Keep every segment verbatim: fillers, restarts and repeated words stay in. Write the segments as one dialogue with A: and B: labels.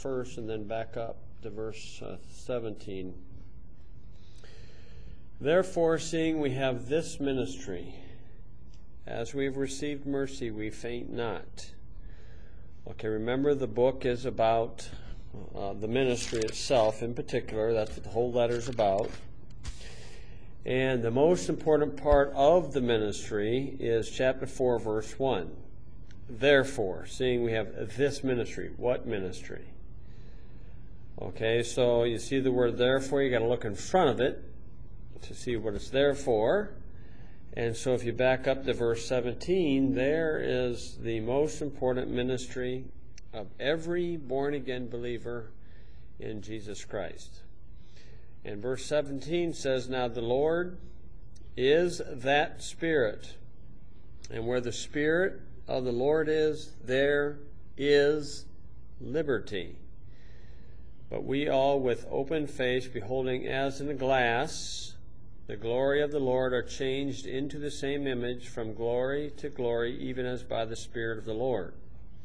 A: first and then back up to verse uh, seventeen. Therefore, seeing we have this ministry, as we have received mercy, we faint not. Okay, remember the book is about uh, the ministry itself in particular. That's what the whole letter is about. And the most important part of the ministry is chapter four, verse one. Therefore, seeing we have this ministry. What ministry? Okay, so you see the word therefore, you got to look in front of it to see what it's there for. And so if you back up to verse seventeen, there is the most important ministry of every born-again believer in Jesus Christ. And verse seventeen says, now the Lord is that Spirit. And where the Spirit of the Lord is, there is liberty. But we all with open face, beholding as in a glass the glory of the Lord, are changed into the same image from glory to glory, even as by the Spirit of the Lord.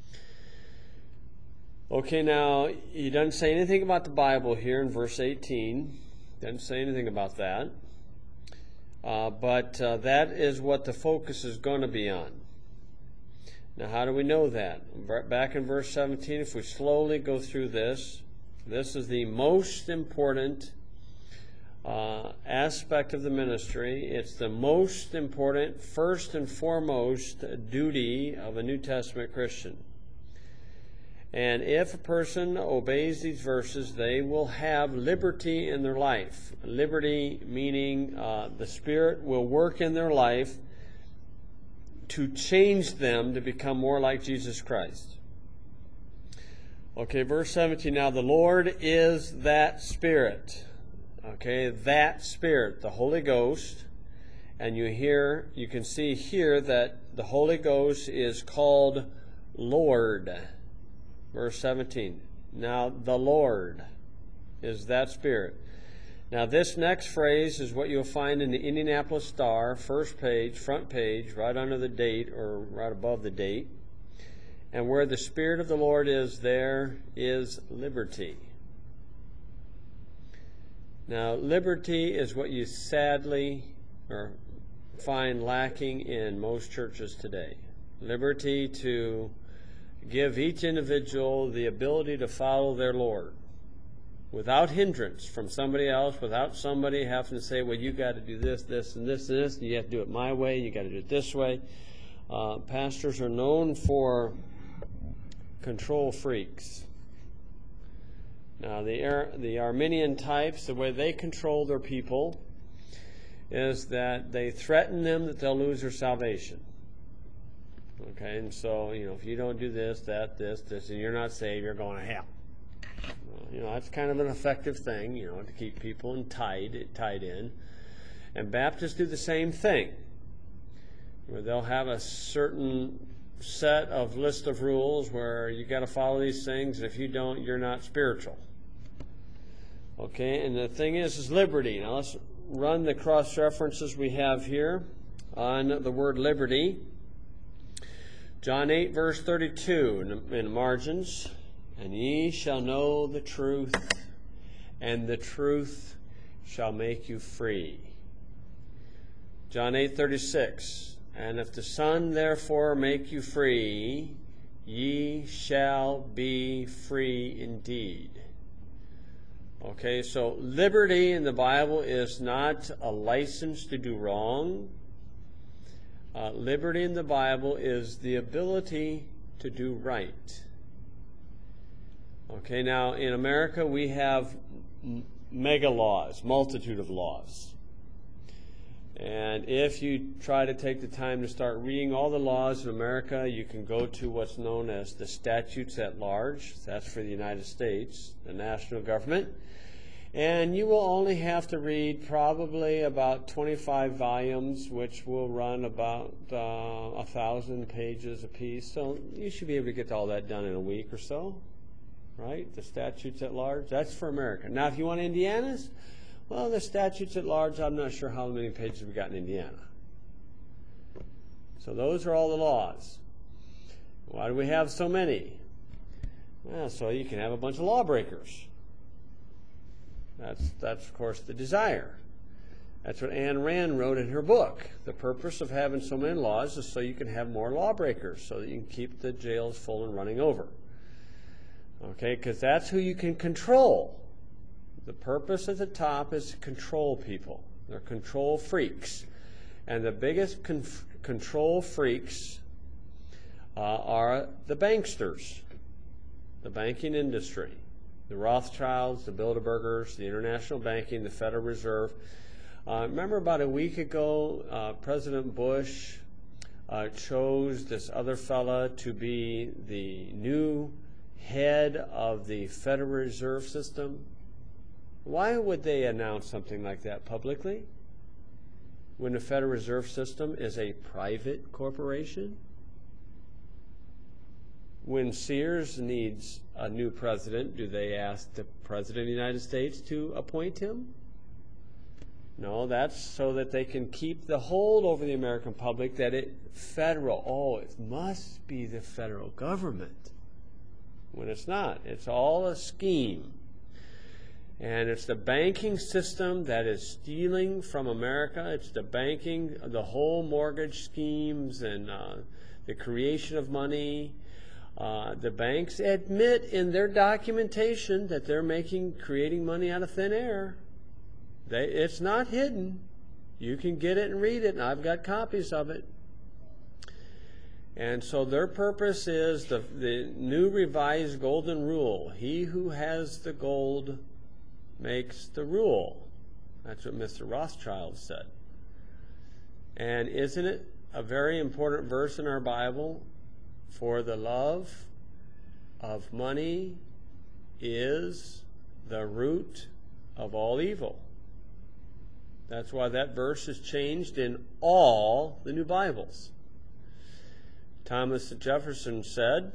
A: Okay, now, he doesn't say anything about the Bible here in verse eighteen. Doesn't say anything about that. Uh, but uh, that is what the focus is going to be on. Now, how do we know that? Back in verse seventeen, if we slowly go through this, this is the most important Uh, aspect of the ministry. It's the most important, first and foremost, duty of a New Testament Christian. And if a person obeys these verses, they will have liberty in their life. Liberty meaning uh, the Spirit will work in their life to change them to become more like Jesus Christ. Okay, verse seventeen, now the Lord is that Spirit. Okay, that Spirit, the Holy Ghost, and you hear, you can see here that the Holy Ghost is called Lord. Verse seventeen. Now the Lord is that Spirit. Now this next phrase is what you'll find in the Indianapolis Star, first page, front page, right under the date or right above the date. And where the Spirit of the Lord is, there is liberty. Now, liberty is what you sadly or find lacking in most churches today. Liberty to give each individual the ability to follow their Lord without hindrance from somebody else, without somebody having to say, well, you got to do this, this, and this, and this, and you have to do it my way, you got to do it this way. Uh, pastors are known for control freaks. Now, the, Ar- the Arminian types, the way they control their people is that they threaten them that they'll lose their salvation. Okay, and so, you know, if you don't do this, that, this, this, and you're not saved, you're going to hell. Well, you know, that's kind of an effective thing, you know, to keep people in tied, tied in. And Baptists do the same thing, where they'll have a certain set of list of rules where you got to follow these things, and if you don't, you're not spiritual. Okay, and the thing is, is liberty. Now let's run the cross references we have here on the word liberty. John eight, verse thirty-two in the, in the margins. And ye shall know the truth, and the truth shall make you free. John eight, thirty-six. And if the Son therefore make you free, ye shall be free indeed. Okay, so liberty in the Bible is not a license to do wrong. Uh, liberty in the Bible is the ability to do right. Okay, now in America we have m- mega laws, multitude of laws. And if you try to take the time to start reading all the laws in America, you can go to what's known as the statutes at large. That's for the United States, the national government. And you will only have to read probably about twenty-five volumes, which will run about uh, a thousand pages apiece. So you should be able to get all that done in a week or so, right? The statutes at large, that's for America. Now, if you want Indiana's, well, the statutes at large, I'm not sure how many pages we got in Indiana. So those are all the laws. Why do we have so many? Well, so you can have a bunch of lawbreakers. That's, that's of course, the desire. That's what Ayn Rand wrote in her book. The purpose of having so many laws is so you can have more lawbreakers, so that you can keep the jails full and running over. Okay, because that's who you can control. The purpose at the top is to control people. They're control freaks. And the biggest con- control freaks uh, are the banksters, the banking industry, the Rothschilds, the Bilderbergers, the international banking, the Federal Reserve. Uh, remember about a week ago, uh, President Bush uh, chose this other fella to be the new head of the Federal Reserve System? Why would they announce something like that publicly when the Federal Reserve System is a private corporation? When Sears needs a new president, do they ask the President of the United States to appoint him? No, that's so that they can keep the hold over the American public that it federal, oh, it must be the federal government. When it's not. It's all a scheme. And it's the banking system that is stealing from America. It's the banking, the whole mortgage schemes and uh, the creation of money. Uh, the banks admit in their documentation that they're making, creating money out of thin air. They, it's not hidden. You can get it and read it, and I've got copies of it. And so their purpose is the, the new revised golden rule. He who has the gold makes the rule. That's what Mister Rothschild said. And isn't it a very important verse in our Bible? For the love of money is the root of all evil. That's why that verse is changed in all the new Bibles. Thomas Jefferson said,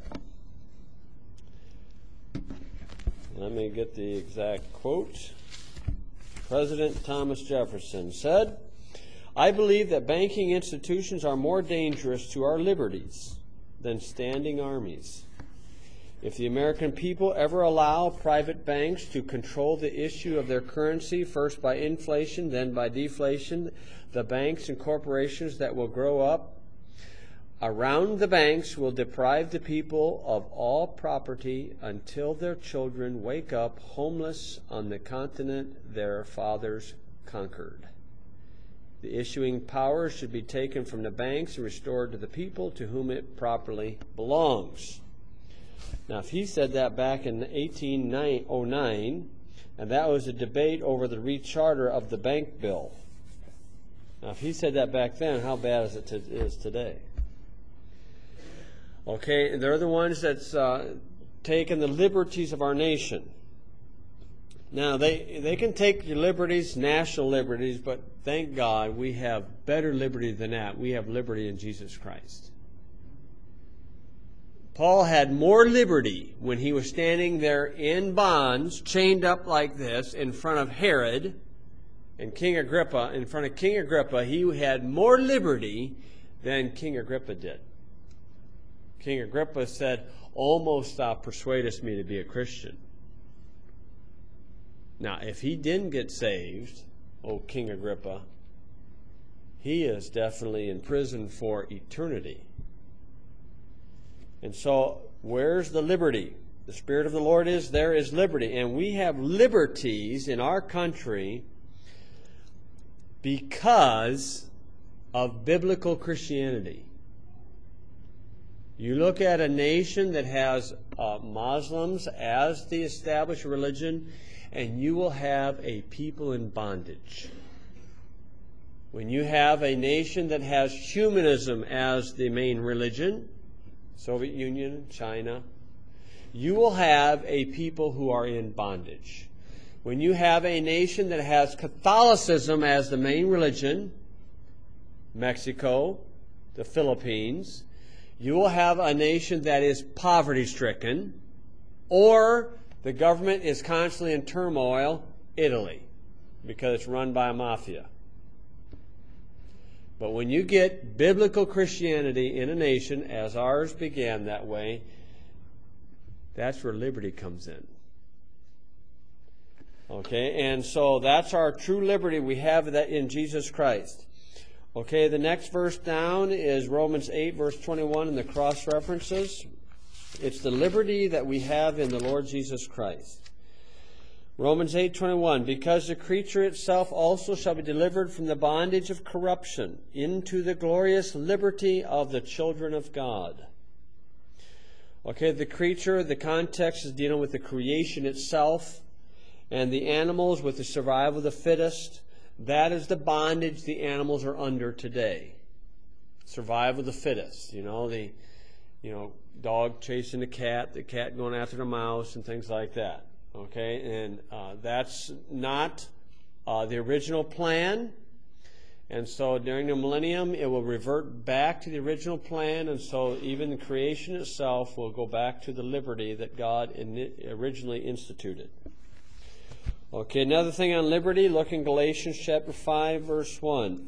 A: let me get the exact quote. President Thomas Jefferson said, I believe that banking institutions are more dangerous to our liberties than standing armies. If the American people ever allow private banks to control the issue of their currency, first by inflation, then by deflation, the banks and corporations that will grow up around the banks will deprive the people of all property until their children wake up homeless on the continent their fathers conquered. The issuing power should be taken from the banks and restored to the people to whom it properly belongs. Now, if he said that back in eighteen oh nine, and that was a debate over the recharter of the bank bill. Now, if he said that back then, how bad is it to, is today? Okay, they're the ones that's uh, taken the liberties of our nation. Now, they, they can take your liberties, national liberties, but thank God we have better liberty than that. We have liberty in Jesus Christ. Paul had more liberty when he was standing there in bonds, chained up like this, in front of Herod and King Agrippa. In front of King Agrippa, he had more liberty than King Agrippa did. King Agrippa said, almost thou persuadest me to be a Christian. Now, if he didn't get saved, oh, King Agrippa, he is definitely in prison for eternity. And so, where's the liberty? The Spirit of the Lord is, there is liberty. And we have liberties in our country because of biblical Christianity. You look at a nation that has uh, Muslims as the established religion, and you will have a people in bondage. When you have a nation that has humanism as the main religion, Soviet Union, China, you will have a people who are in bondage. When you have a nation that has Catholicism as the main religion, Mexico, the Philippines, you will have a nation that is poverty-stricken, or the government is constantly in turmoil, Italy, because it's run by a mafia. But when you get biblical Christianity in a nation, as ours began that way, That's where liberty comes in. Okay, and so that's our true liberty. We have that in Jesus Christ. Okay, the next verse down is Romans eight, verse twenty-one, in the cross references. It's the liberty that we have in the Lord Jesus Christ. Romans eight, twenty-one, because the creature itself also shall be delivered from the bondage of corruption into the glorious liberty of the children of God. Okay, the creature, the context is dealing with the creation itself, and the animals with the survival of the fittest. That is the bondage the animals are under today. Survival of the fittest. You know, the you know, dog chasing the cat, the cat going after the mouse, and things like that. Okay, and uh, that's not uh, the original plan. And so during the millennium, it will revert back to the original plan, and so even the creation itself will go back to the liberty that God in originally instituted. Okay, another thing on liberty, look in Galatians chapter five, verse one.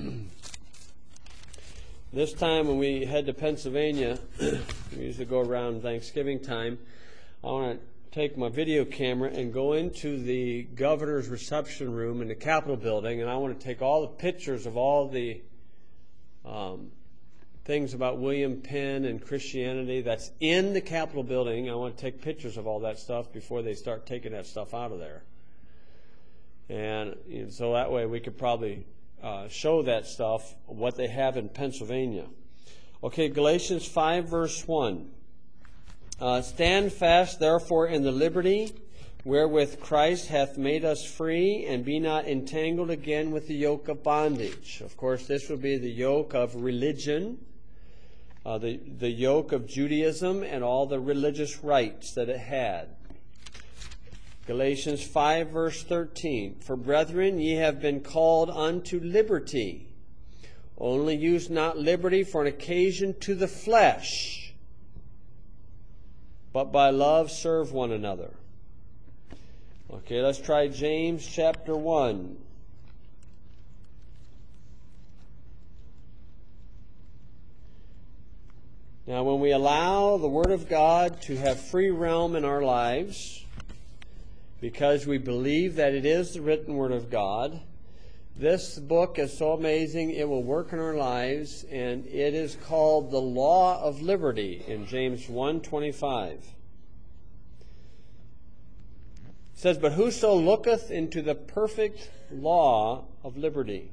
A: This time when we head to Pennsylvania, we usually go around Thanksgiving time, I want to take my video camera and go into the governor's reception room in the Capitol building, and I want to take all the pictures of all the um, things about William Penn and Christianity that's in the Capitol building. I want to take pictures of all that stuff before they start taking that stuff out of there. And you know, so that way we could probably uh, show that stuff, what they have in Pennsylvania. Okay, Galatians five, verse one. Uh, Stand fast, therefore, in the liberty wherewith Christ hath made us free, and be not entangled again with the yoke of bondage. Of course, this would be the yoke of religion, uh, the, the yoke of Judaism, and all the religious rites that it had. Galatians five, verse thirteen. For brethren, ye have been called unto liberty. Only use not liberty for an occasion to the flesh, but by love serve one another. Okay, let's try James chapter one. Now, when we allow the Word of God to have free realm in our lives, because we believe that it is the written Word of God, this book is so amazing, it will work in our lives, and it is called the Law of Liberty in James one twenty-five. It says, But whoso looketh into the perfect law of liberty,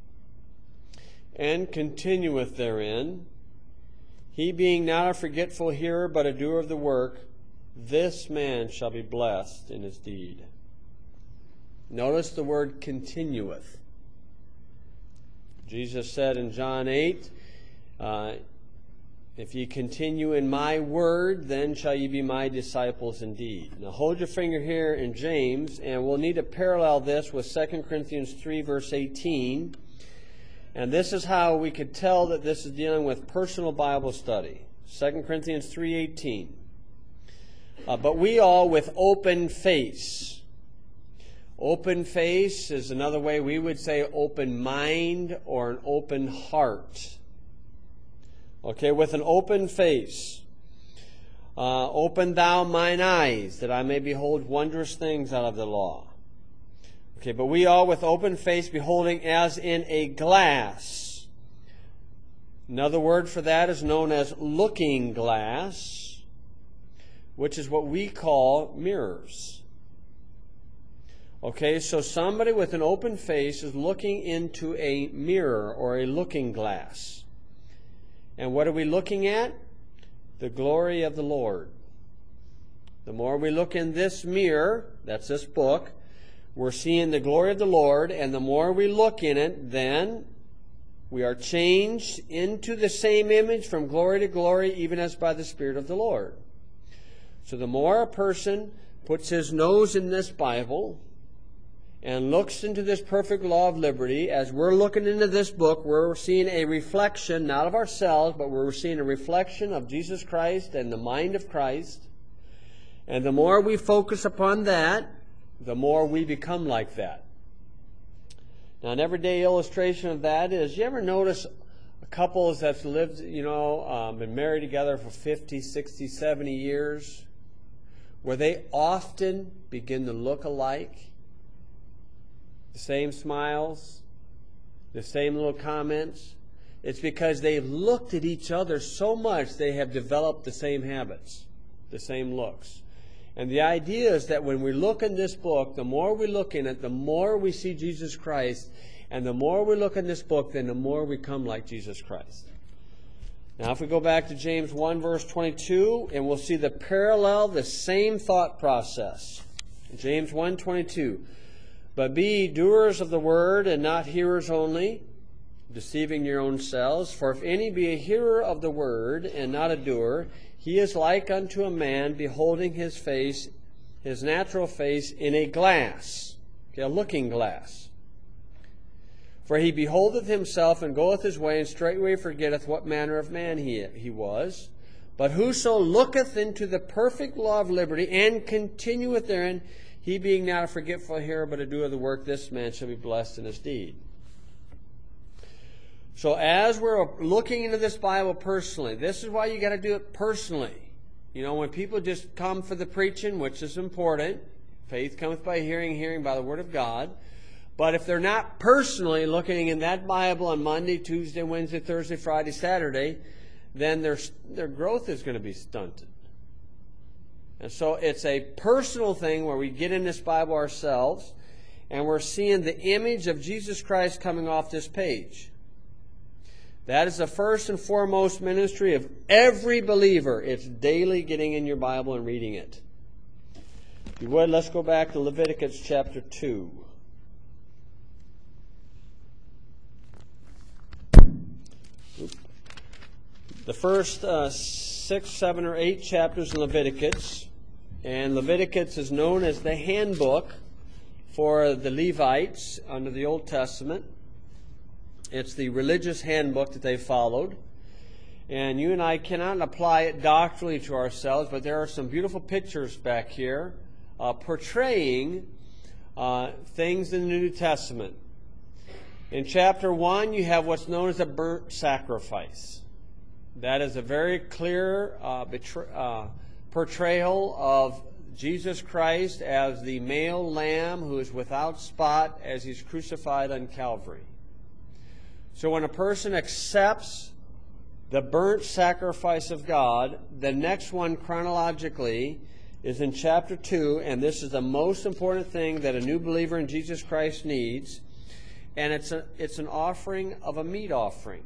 A: and continueth therein, he being not a forgetful hearer, but a doer of the work, this man shall be blessed in his deed. Notice the word continueth. Jesus said in John eight, uh, if ye continue in my word, then shall ye be my disciples indeed. Now hold your finger here in James, and we'll need to parallel this with Second Corinthians three, verse eighteen. And this is how we could tell that this is dealing with personal Bible study. Second Corinthians three eighteen. Uh, but we all with open face. Open face is another way we would say open mind or an open heart. Okay, with an open face. Uh, open thou mine eyes, that I may behold wondrous things out of the law. Okay, but we all with open face beholding as in a glass. Another word for that is known as looking glass, which is what we call mirrors. Okay, so somebody with an open face is looking into a mirror or a looking glass. And what are we looking at? The glory of the Lord. The more we look in this mirror, that's this book, we're seeing the glory of the Lord, and the more we look in it, then we are changed into the same image from glory to glory, even as by the Spirit of the Lord. So the more a person puts his nose in this Bible and looks into this perfect law of liberty, as we're looking into this book, we're seeing a reflection, not of ourselves, but we're seeing a reflection of Jesus Christ and the mind of Christ. And the more we focus upon that, the more we become like that. Now, an everyday illustration of that is, you ever notice couples that's lived, you know, um, been married together for fifty, sixty, seventy years, where they often begin to look alike? The same smiles, the same little comments. It's because they've looked at each other so much they have developed the same habits, the same looks. And the idea is that when we look in this book, the more we look in it, the more we see Jesus Christ. And the more we look in this book, then the more we come like Jesus Christ. Now, if we go back to James one, verse twenty-two, and we'll see the parallel, the same thought process. James one, twenty-two. But be ye doers of the word, and not hearers only, deceiving your own selves. For if any be a hearer of the word, and not a doer, he is like unto a man beholding his face, his natural face, in a glass, okay, a looking glass. For he beholdeth himself, and goeth his way, and straightway forgetteth what manner of man he, he was. But whoso looketh into the perfect law of liberty, and continueth therein, he being not a forgetful hearer, but a doer of the work, this man shall be blessed in his deed. So as we're looking into this Bible personally, this is why you got to do it personally. You know, when people just come for the preaching, which is important, faith cometh by hearing, hearing by the word of God. But if they're not personally looking in that Bible on Monday, Tuesday, Wednesday, Thursday, Friday, Saturday, then their, their growth is going to be stunted. And so it's a personal thing where we get in this Bible ourselves, and we're seeing the image of Jesus Christ coming off this page. That is the first and foremost ministry of every believer. It's daily getting in your Bible and reading it. If you would, let's go back to Leviticus chapter two. The first uh, six, seven, or eight chapters in Leviticus, and Leviticus is known as the handbook for the Levites under the Old Testament. It's the religious handbook that they followed. And you and I cannot apply it doctrinally to ourselves, but there are some beautiful pictures back here uh, portraying uh, things in the New Testament. In chapter one, you have what's known as a burnt sacrifice. That is a very clear uh, betray, uh, portrayal of Jesus Christ as the male lamb who is without spot as he's crucified on Calvary. So when a person accepts the burnt sacrifice of God, the next one chronologically is in chapter two, and this is the most important thing that a new believer in Jesus Christ needs, and it's a, it's an offering of a meat offering.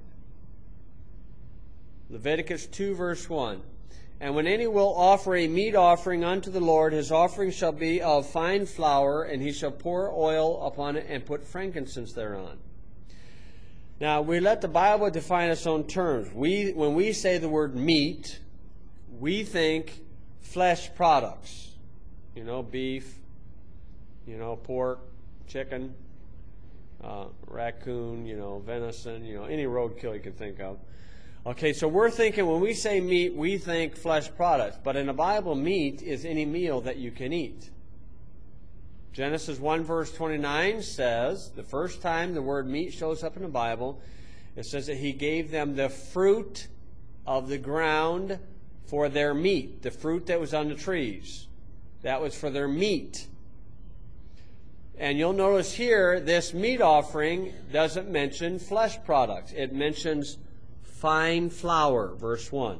A: Leviticus two, verse one. And when any will offer a meat offering unto the Lord, his offering shall be of fine flour, and he shall pour oil upon it and put frankincense thereon. Now, we let the Bible define its own terms. We, when we say the word meat, we think flesh products. You know, beef, you know, pork, chicken, uh, raccoon, you know, venison, you know, any roadkill you can think of. Okay, so we're thinking when we say meat, we think flesh products. But in the Bible, meat is any meal that you can eat. Genesis one, verse twenty-nine says, the first time the word meat shows up in the Bible, it says that he gave them the fruit of the ground for their meat. The fruit that was on the trees. That was for their meat. And you'll notice here, this meat offering doesn't mention flesh products. It mentions fine flour, verse one.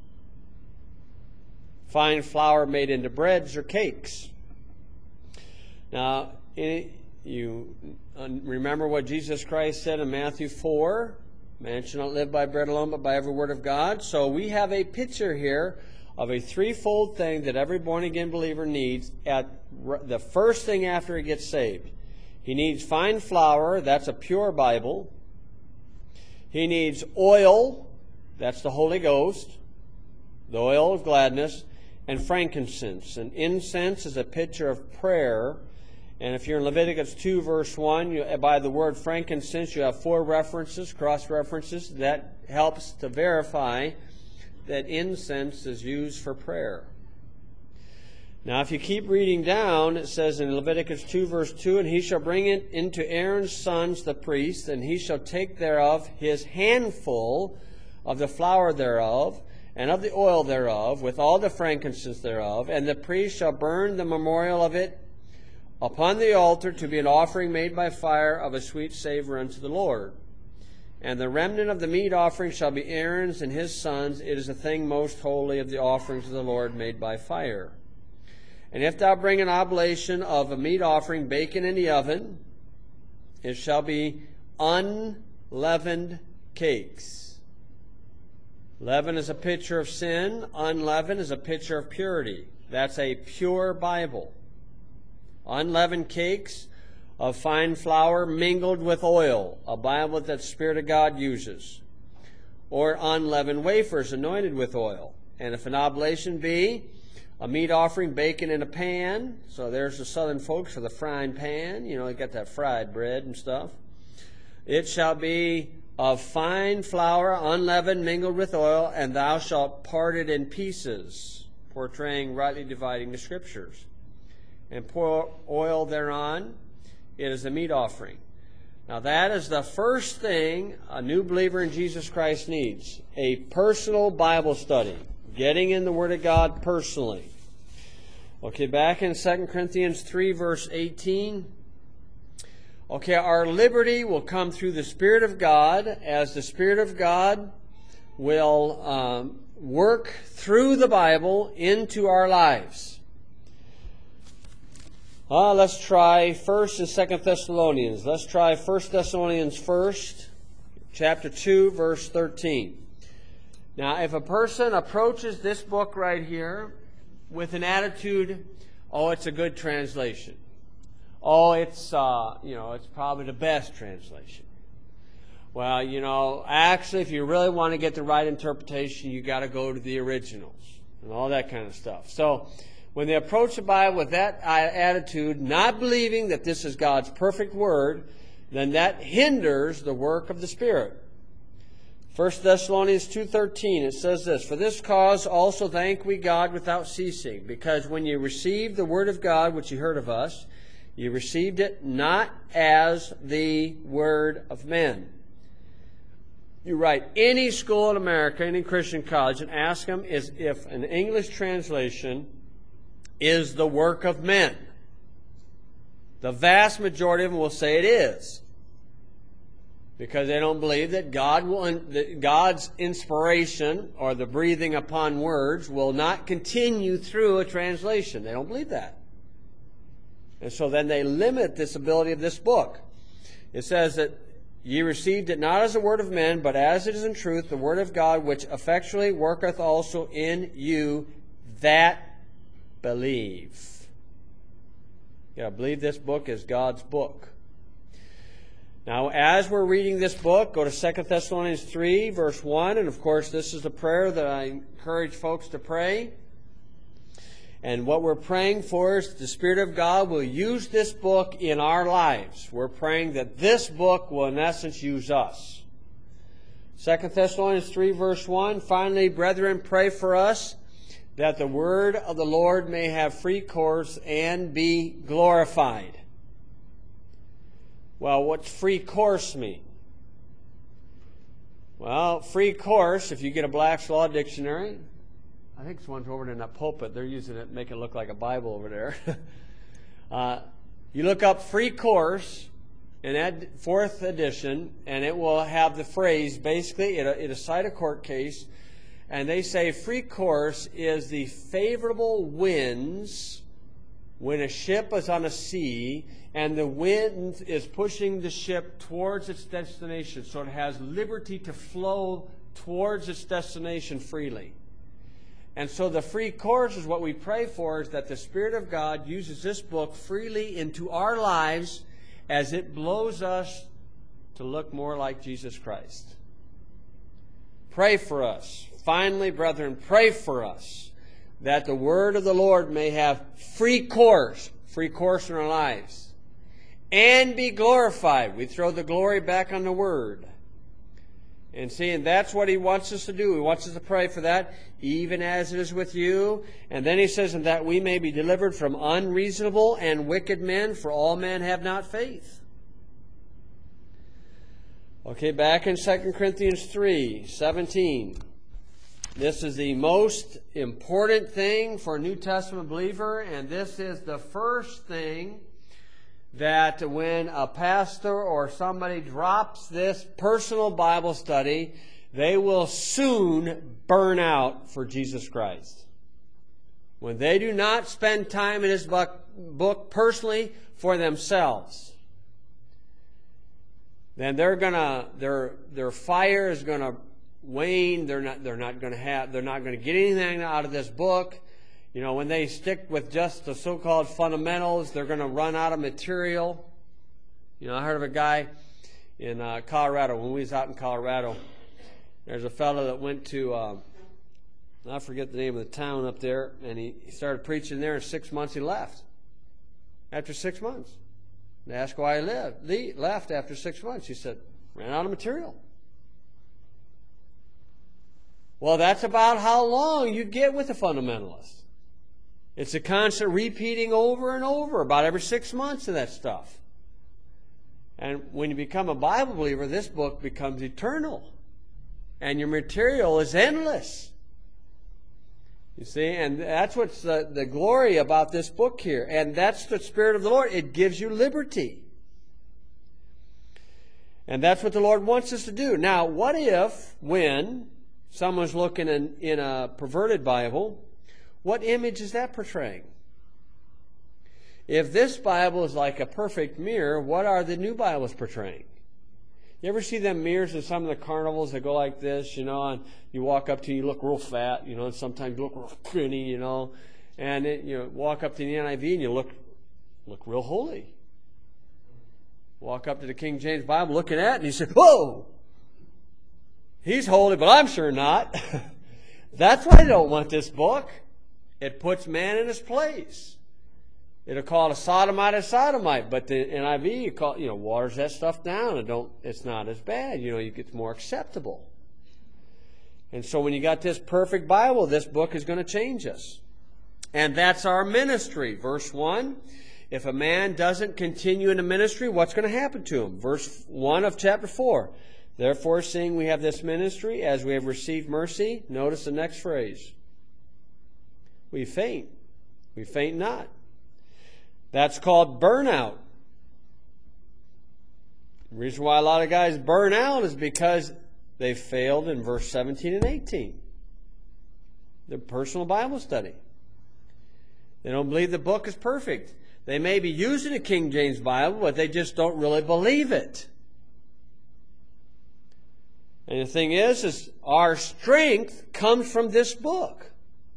A: Fine flour made into breads or cakes. Now, you remember what Jesus Christ said in Matthew four? Man shall not live by bread alone, but by every word of God. So we have a picture here of a threefold thing that every born-again believer needs at the first thing after he gets saved. He needs fine flour, that's a pure Bible. He needs oil, that's the Holy Ghost, the oil of gladness, and frankincense. And incense is a picture of prayer. And if you're in Leviticus two, verse one, you, by the word frankincense, you have four references, cross-references. That helps to verify that incense is used for prayer. Now, if you keep reading down, it says in Leviticus two, verse two, and he shall bring it into Aaron's sons, the priests, and he shall take thereof his handful of the flour thereof, and of the oil thereof, with all the frankincense thereof, and the priest shall burn the memorial of it upon the altar to be an offering made by fire of a sweet savor unto the Lord. And the remnant of the meat offering shall be Aaron's and his sons. It is a thing most holy of the offerings of the Lord made by fire. And if thou bring an oblation of a meat offering baken in the oven, it shall be unleavened cakes. Leaven is a picture of sin. Unleavened is a picture of purity. That's a pure Bible. Unleavened cakes of fine flour mingled with oil, a Bible that the Spirit of God uses. Or unleavened wafers anointed with oil. And if an oblation be a meat offering baken in a pan, so there's the southern folks for the frying pan, you know, you got that fried bread and stuff. It shall be of fine flour, unleavened, mingled with oil, and thou shalt part it in pieces, portraying rightly dividing the Scriptures. And pour oil thereon. It is a meat offering. Now that is the first thing a new believer in Jesus Christ needs. A personal Bible study. Getting in the Word of God personally. Okay, back in Second Corinthians three, verse eighteen. Okay, our liberty will come through the Spirit of God, as the Spirit of God will um, work through the Bible into our lives. Uh, let's try First and Second Thessalonians. Let's try First Thessalonians first, chapter two, verse thirteen. Now, if a person approaches this book right here with an attitude, oh, it's a good translation. Oh, it's uh, you know, it's probably the best translation. Well, you know, actually, if you really want to get the right interpretation, you got to go to the originals and all that kind of stuff. So, when they approach the Bible with that attitude, not believing that this is God's perfect word, then that hinders the work of the Spirit. First Thessalonians two thirteen, it says this, For this cause also thank we God without ceasing, because when you received the word of God, which you heard of us, you received it not as the word of men. You write any school in America, any Christian college, and ask them is if an English translation is the work of men. The vast majority of them will say it is, because they don't believe that God will, that God's inspiration or the breathing upon words will not continue through a translation. They don't believe that. And so then they limit this ability of this book. It says that ye received it not as the word of men, but as it is in truth the word of God, which effectually worketh also in you that believe. You got to believe this book is God's book. Now, as we're reading this book, go to Second Thessalonians three, verse one. And, of course, this is the prayer that I encourage folks to pray. And what we're praying for is the Spirit of God will use this book in our lives. We're praying that this book will, in essence, use us. Second Thessalonians three, verse one. Finally, brethren, pray for us, that the word of the Lord may have free course and be glorified. Well, what's free course mean? Well, free course, if you get a Black's Law Dictionary, I think it's one's over in that pulpit. They're using it to make it look like a Bible over there. uh, you look up free course in that fourth edition, and it will have the phrase, basically, it'll, it'll cite a court case, and they say free course is the favorable winds when a ship is on a sea and the wind is pushing the ship towards its destination, so it has liberty to flow towards its destination freely. And so the free course is what we pray for, is that the Spirit of God uses this book freely into our lives as it blows us to look more like Jesus Christ. Pray for us. Finally, brethren, pray for us that the word of the Lord may have free course, free course in our lives, and be glorified. We throw the glory back on the word. And see, and that's what he wants us to do. He wants us to pray for that, even as it is with you. And then he says, and that we may be delivered from unreasonable and wicked men, for all men have not faith. Okay, back in Second Corinthians three seventeen. This is the most important thing for a New Testament believer, and this is the first thing that when a pastor or somebody drops this personal Bible study, they will soon burn out for Jesus Christ. When they do not spend time in this book, book personally for themselves, then they're gonna their their fire is gonna wane. They're not they're not gonna have they're not gonna get anything out of this book. You know, when they stick with just the so-called fundamentals, they're going to run out of material. You know, I heard of a guy in uh, Colorado, when we was out in Colorado. There's a fellow that went to, uh, I forget the name of the town up there, and he, he started preaching there. In six months he left. After six months. They asked why he left. He left after six months. He said, ran out of material. Well, that's about how long you get with a fundamentalist. It's a constant repeating over and over, about every six months of that stuff. And when you become a Bible believer, this book becomes eternal. And your material is endless. You see, and that's what's the, the glory about this book here. And that's the Spirit of the Lord. It gives you liberty. And that's what the Lord wants us to do. Now, what if, when someone's looking in, in a perverted Bible, what image is that portraying? If this Bible is like a perfect mirror, what are the new Bibles portraying? You ever see them mirrors in some of the carnivals that go like this, you know, and you walk up to you, you look real fat, you know, and sometimes you look real pretty, you know, and it, you know, walk up to the N I V and you look look real holy. Walk up to the King James Bible, looking at it, and you say, whoa! He's holy, but I'm sure not. That's why they don't want this book. It puts man in his place. It'll call it a sodomite a sodomite, but the N I V, you call, you know, waters that stuff down. And don't. It's not as bad. You know, it gets more acceptable. And so when you got this perfect Bible, this book is going to change us. And that's our ministry. Verse one, if a man doesn't continue in the ministry, what's going to happen to him? Verse one of chapter four. Therefore, seeing we have this ministry, as we have received mercy, notice the next phrase. We faint. We faint not. That's called burnout. The reason why a lot of guys burn out is because they failed in verse seventeen and eighteen. Their personal Bible study. They don't believe the book is perfect. They may be using a King James Bible, but they just don't really believe it. And the thing is, is our strength comes from this book.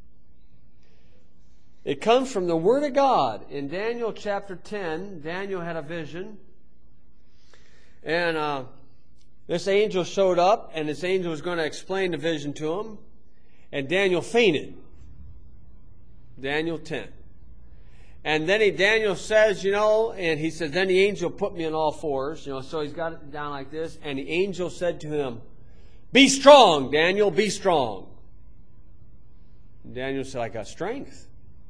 A: It comes from the Word of God. In Daniel chapter ten, Daniel had a vision. And uh, this angel showed up, and this angel was going to explain the vision to him. And Daniel fainted. Daniel ten. And then he, Daniel says, you know, and he says, then the angel put me on all fours. You know, so he's got it down like this. And the angel said to him, be strong, Daniel, be strong. And Daniel said, I got strength.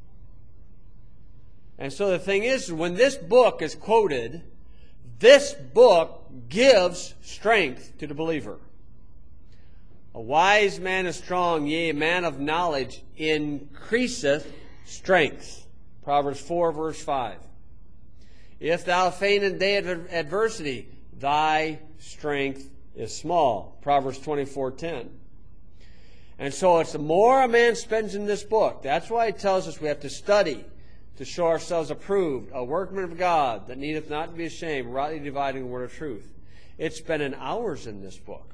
A: And so the thing is, when this book is quoted, this book gives strength to the believer. A wise man is strong, yea, a man of knowledge increaseth strength. Proverbs four, verse five. If thou faint in the day of adversity, thy strength is small. Proverbs twenty-four, ten. And so it's the more a man spends in this book. That's why it tells us we have to study to show ourselves approved, a workman of God that needeth not to be ashamed, rightly dividing the word of truth. It's spending hours in this book.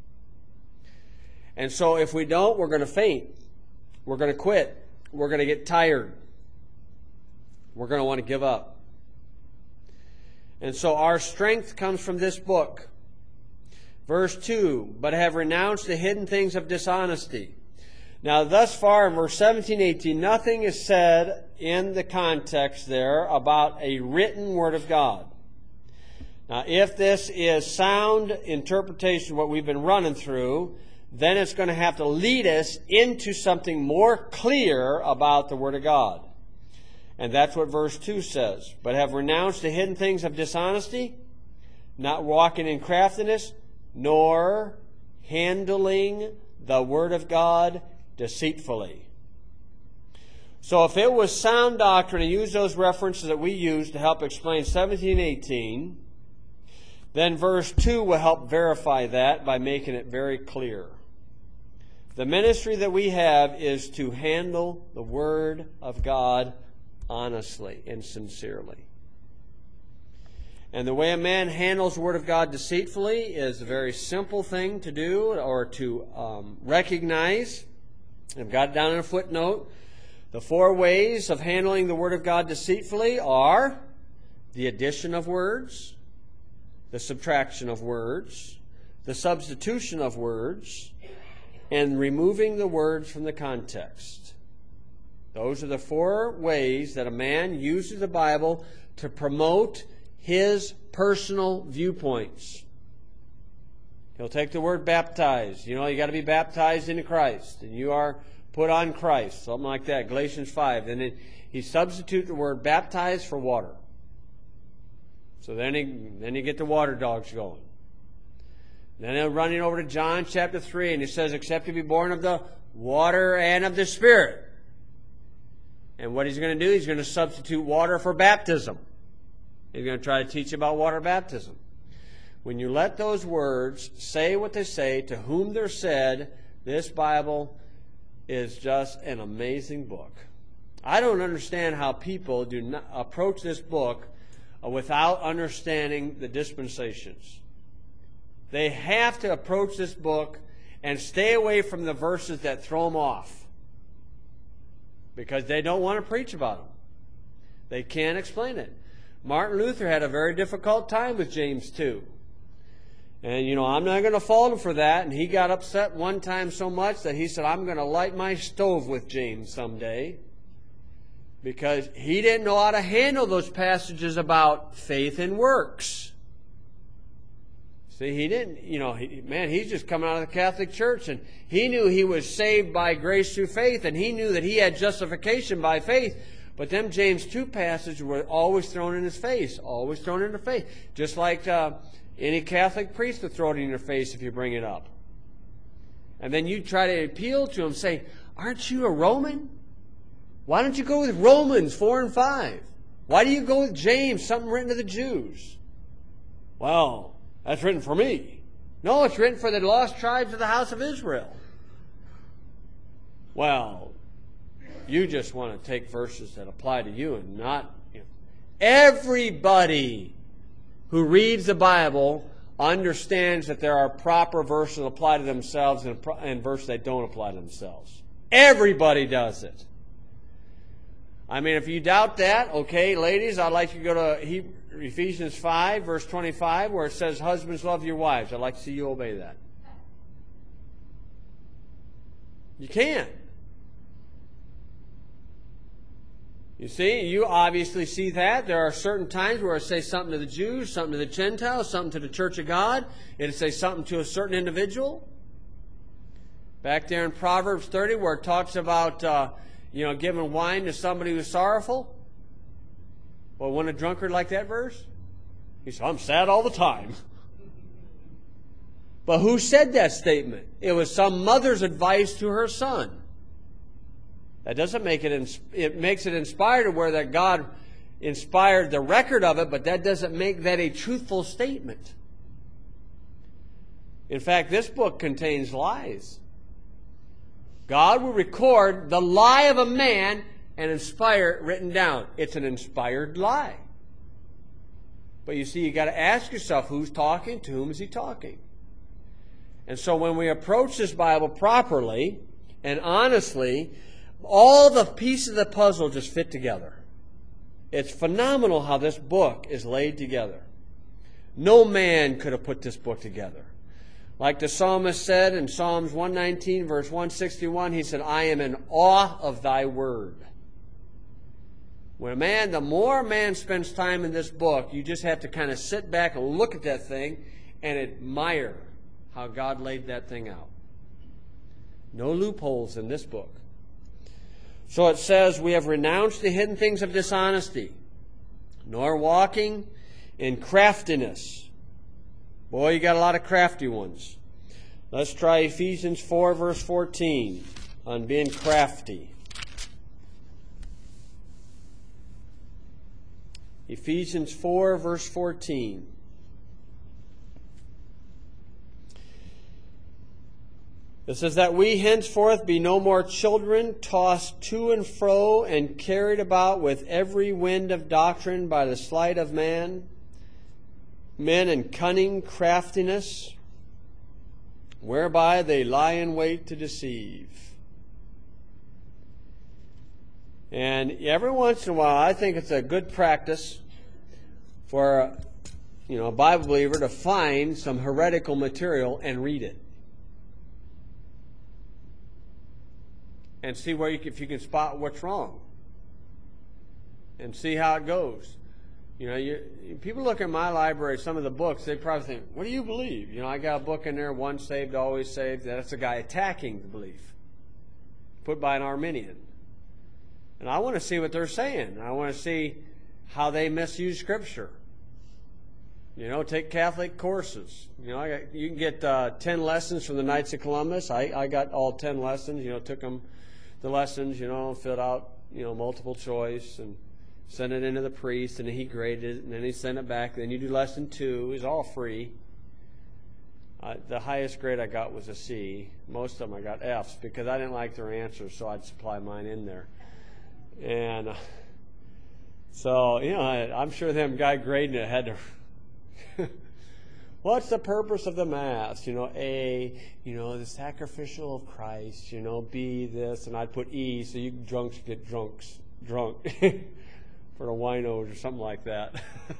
A: And so if we don't, we're going to faint. We're going to quit. We're going to get tired. We're going to want to give up. And so our strength comes from this book. Verse two, but have renounced the hidden things of dishonesty. Now, thus far in verse seventeen, eighteen, nothing is said in the context there about a written Word of God. Now, if this is sound interpretation of what we've been running through, then it's going to have to lead us into something more clear about the Word of God. And that's what verse two says. But have renounced the hidden things of dishonesty, not walking in craftiness, nor handling the Word of God deceitfully. So if it was sound doctrine, and use those references that we use to help explain seventeen eighteen, then verse two will help verify that by making it very clear. The ministry that we have is to handle the Word of God honestly and sincerely. And the way a man handles the Word of God deceitfully is a very simple thing to do or to um, recognize. I've got it down in a footnote. The four ways of handling the Word of God deceitfully are the addition of words, the subtraction of words, the substitution of words, and removing the words from the context. Those are the four ways that a man uses the Bible to promote his personal viewpoints. He'll take the word baptized. You know, you got to be baptized into Christ, and you are put on Christ, something like that, Galatians five. And then he substitutes the word baptized for water. So then he, then you get the water dogs going. Then he'll run it over to John chapter three, and he says, except to be born of the water and of the Spirit. And what he's going to do, he's going to substitute water for baptism. He's going to try to teach about water baptism. When you let those words say what they say, to whom they're said, this Bible is just an amazing book. I don't understand how people do not approach this book without understanding the dispensations. They have to approach this book and stay away from the verses that throw them off, because they don't want to preach about them. They can't explain it. Martin Luther had a very difficult time with James two. And, you know, I'm not going to fault him for that. And he got upset one time so much that he said, I'm going to light my stove with James someday. Because he didn't know how to handle those passages about faith and works. See, he didn't, you know, he, man, he's just coming out of the Catholic Church. And he knew he was saved by grace through faith. And he knew that he had justification by faith. But them James two passages were always thrown in his face. Always thrown in the face. Just like uh, any Catholic priest would throw it in your face if you bring it up. And then you try to appeal to him, say, aren't you a Roman? Why don't you go with Romans four and five? Why do you go with James, something written to the Jews? Well, that's written for me. No, it's written for the lost tribes of the house of Israel. Well, you just want to take verses that apply to you and not... You know. Everybody who reads the Bible understands that there are proper verses that apply to themselves and, and verses that don't apply to themselves. Everybody does it. I mean, if you doubt that, okay, ladies, I'd like you to go to Ephesians five, verse twenty-five, where it says, husbands, love your wives. I'd like to see you obey that. You can't. You see, you obviously see that. There are certain times where it says something to the Jews, something to the Gentiles, something to the Church of God. It'll say something to a certain individual. Back there in Proverbs thirty, where it talks about, uh, you know, giving wine to somebody who's sorrowful. Well, wouldn't a drunkard like that verse? He said, I'm sad all the time. But who said that statement? It was some mother's advice to her son. That doesn't make it, it makes it inspired to where that God inspired the record of it, but that doesn't make that a truthful statement. In fact, this book contains lies. God will record the lie of a man and inspire it written down. It's an inspired lie. But you see, you got to ask yourself, who's talking? To whom is he talking? And so when we approach this Bible properly and honestly, all the pieces of the puzzle just fit together. It's phenomenal how this book is laid together. No man could have put this book together. Like the psalmist said in Psalms one nineteen, verse one sixty-one, he said, I am in awe of thy word. When a man, the more a man spends time in this book, you just have to kind of sit back and look at that thing and admire how God laid that thing out. No loopholes in this book. So it says, we have renounced the hidden things of dishonesty, nor walking in craftiness. Boy, you got a lot of crafty ones. Let's try Ephesians four, verse fourteen, on being crafty. Ephesians four, verse fourteen. It says that we henceforth be no more children, tossed to and fro and carried about with every wind of doctrine by the sleight of man, men in cunning craftiness, whereby they lie in wait to deceive. And every once in a while, I think it's a good practice for, you know, a Bible believer to find some heretical material and read it. And see where you can, if you can spot what's wrong. And see how it goes. You know, you, people look at my library, some of the books, they probably think, what do you believe? You know, I got a book in there, Once Saved, Always Saved. That's a guy attacking the belief. Put by an Arminian. And I want to see what they're saying. I want to see how they misuse Scripture. You know, take Catholic courses. You know, I got, you can get uh, ten lessons from the Knights of Columbus. I, I got all ten lessons. You know, took them the lessons. You know, filled out you know multiple choice and sent it into the priest, and then he graded it, and then he sent it back. Then you do lesson two. It's all free. Uh, the highest grade I got was a C. Most of them I got Fs because I didn't like their answers, so I'd supply mine in there. And uh, so, you know, I, I'm sure them guy grading it had to. What's the purpose of the Mass? You know, A, you know, the sacrificial of Christ. You know, B, this, and I'd put E, so you drunks get drunks drunk for the winos or something like that.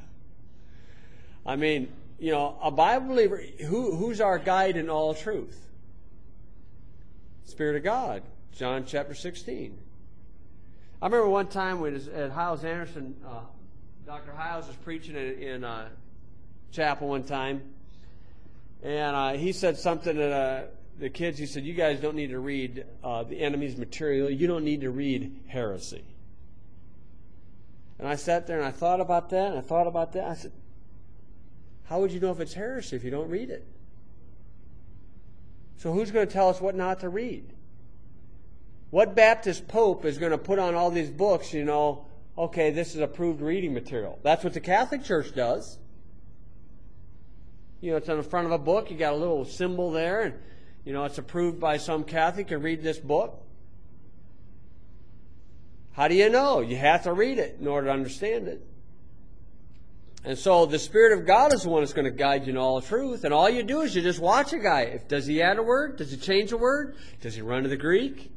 A: I mean, you know, a Bible believer, who who's our guide in all truth? Spirit of God, John chapter sixteen. I remember one time when at Hyles Anderson, uh, Doctor Hyles was preaching in, in uh, chapel one time, and uh, he said something to uh, the kids. He said, you guys don't need to read uh, the enemy's material. You don't need to read heresy. And I sat there and I thought about that, and I thought about that. I said, how would you know if it's heresy if you don't read it? So who's going to tell us what not to read? What Baptist pope is going to put on all these books, you know, okay, this is approved reading material? That's what the Catholic Church does. You know, it's on the front of a book. You got a little symbol there, and, you know, it's approved by some Catholic to read this book. How do you know? You have to read it in order to understand it. And so the Spirit of God is the one that's going to guide you in all truth. And all you do is you just watch a guy. If, does he add a word? Does he change a word? Does he run to the Greek?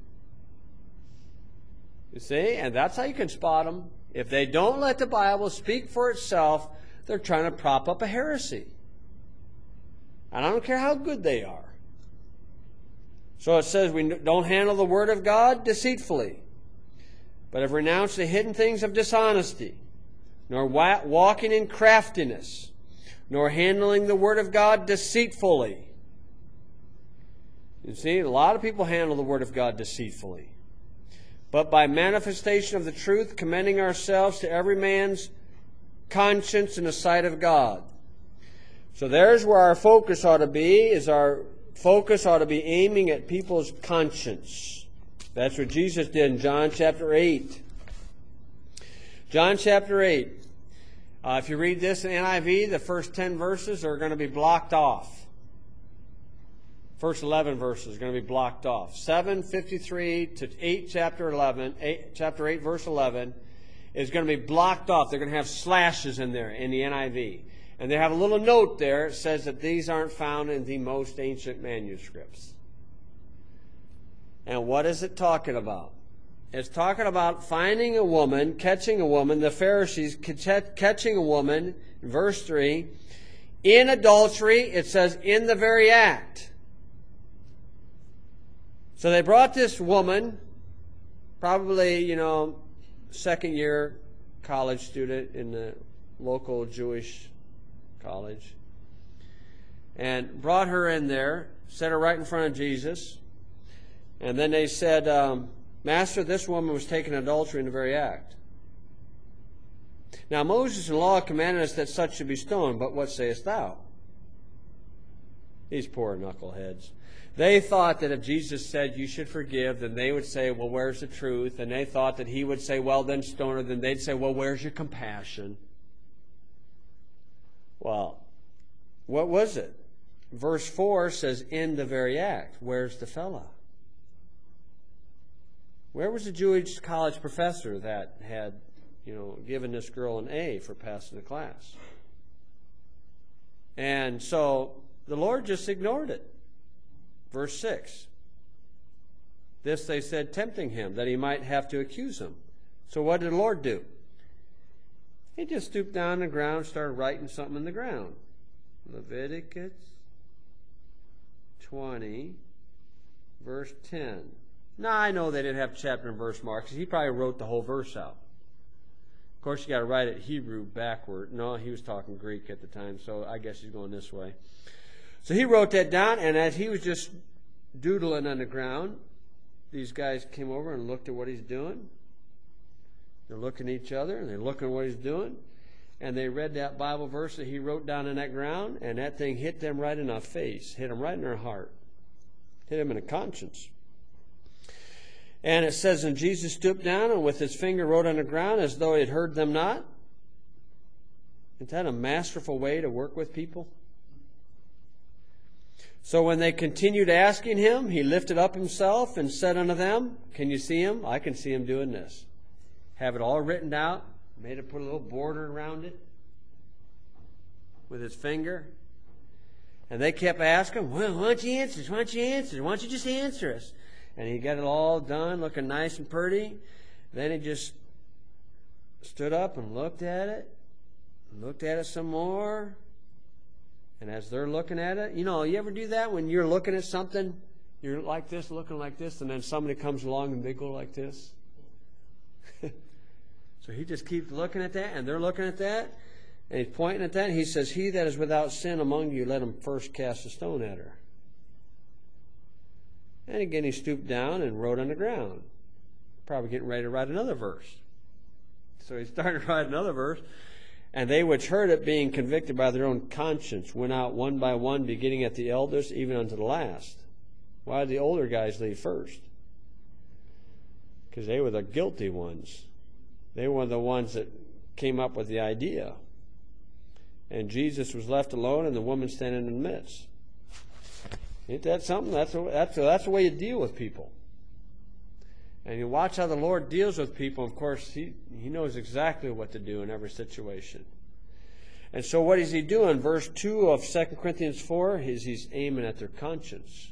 A: You see? And that's how you can spot them. If they don't let the Bible speak for itself, they're trying to prop up a heresy. And I don't care how good they are. So it says we don't handle the Word of God deceitfully, but have renounced the hidden things of dishonesty, nor walking in craftiness, nor handling the Word of God deceitfully. You see, a lot of people handle the Word of God deceitfully. But by manifestation of the truth, commending ourselves to every man's conscience in the sight of God. So there's where our focus ought to be, is our focus ought to be aiming at people's conscience. That's what Jesus did in John chapter eight. John chapter eight. Uh, if you read this in N I V, the first ten verses are going to be blocked off. First eleven verses are going to be blocked off. seven fifty-three to eight chapter eleven, eight, chapter eight verse eleven is going to be blocked off. They're going to have slashes in there in the N I V. And they have a little note there. It says that these aren't found in the most ancient manuscripts. And what is it talking about? It's talking about finding a woman, catching a woman, the Pharisees catching a woman, verse three, in adultery. It says in the very act. So they brought this woman, probably, you know, second year college student in the local Jewish college, and brought her in there, set her right in front of Jesus, and then they said, um, Master, this woman was taken in adultery in the very act. Now Moses in law commanded us that such should be stoned, but what sayest thou? These poor knuckleheads. They thought that if Jesus said you should forgive, then they would say, well, where's the truth? And they thought that he would say, well, then stone her. Then they'd say, well, where's your compassion? Well, what was it? Verse four says, in the very act. Where's the fella? Where was the Jewish college professor that had, you know, given this girl an A for passing the class? And so the Lord just ignored it. Verse six. This they said, tempting him, that he might have to accuse him. So what did the Lord do? He just stooped down on the ground and started writing something in the ground. Leviticus twenty, verse ten. Now, I know they didn't have chapter and verse marks. He probably wrote the whole verse out. Of course, you got to write it Hebrew backward. No, he was talking Greek at the time, so I guess he's going this way. So he wrote that down, and as he was just doodling on the ground, these guys came over and looked at what he's doing. They're looking at each other, and they're looking at what he's doing, and they read that Bible verse that he wrote down in that ground, and that thing hit them right in the face, hit them right in their heart, hit them in the conscience. And it says, and Jesus stooped down and with his finger wrote on the ground as though he had heard them not. Isn't that a masterful way to work with people? So when they continued asking him, he lifted up himself and said unto them, can you see him? I can see him doing this. Have it all written out, made it put a little border around it with his finger. And they kept asking, well, why don't you answer us? Why don't you answer us? Why don't you just answer us? And he got it all done, looking nice and pretty. Then he just stood up and looked at it, looked at it some more. And as they're looking at it, you know, you ever do that when you're looking at something, you're like this, looking like this, and then somebody comes along and they go like this? So he just keeps looking at that, and they're looking at that, and he's pointing at that, and he says, he that is without sin among you, let him first cast a stone at her. And again he stooped down and wrote on the ground. Probably getting ready to write another verse. So he started to write another verse. And they which heard it, being convicted by their own conscience, went out one by one, beginning at the eldest, even unto the last. Why did the older guys leave first? Because they were the guilty ones. They were the ones that came up with the idea. And Jesus was left alone, and the woman standing in the midst. Ain't that something? That's a, that's a, that's the way you deal with people. And you watch how the Lord deals with people. Of course, he, he knows exactly what to do in every situation. And so what is he doing? Verse two of Second Corinthians four is he's aiming at their conscience.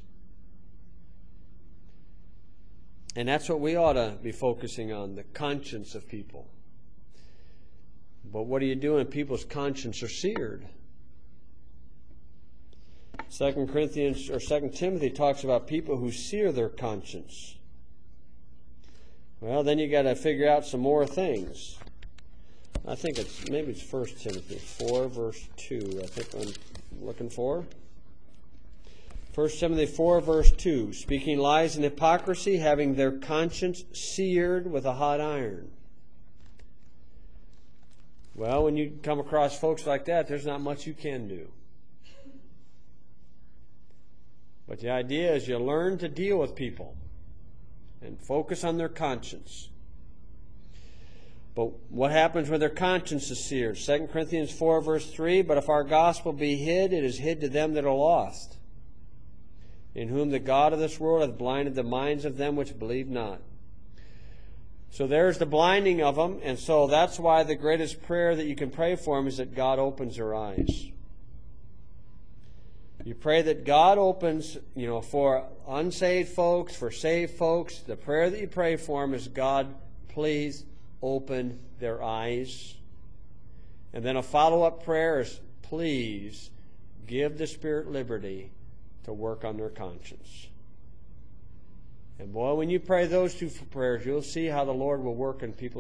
A: And that's what we ought to be focusing on, the conscience of people. But what do you do when people's conscience are seared? Second Corinthians or Second Timothy talks about people who sear their conscience. Well, then you got to figure out some more things. I think it's maybe it's First Timothy four, verse two. I think I'm looking for. First Timothy four, verse two. Speaking lies and hypocrisy, having their conscience seared with a hot iron. Well, when you come across folks like that, there's not much you can do. But the idea is you learn to deal with people and focus on their conscience. But what happens when their conscience is seared? Second Corinthians four, verse three, but if our gospel be hid, it is hid to them that are lost, in whom the God of this world hath blinded the minds of them which believe not. So there's the blinding of them, and so that's why the greatest prayer that you can pray for them is that God opens their eyes. You pray that God opens, you know, for unsaved folks, for saved folks. The prayer that you pray for them is, God, please open their eyes. And then a follow-up prayer is, please give the Spirit liberty to work on their conscience. And boy, when you pray those two prayers, you'll see how the Lord will work in people's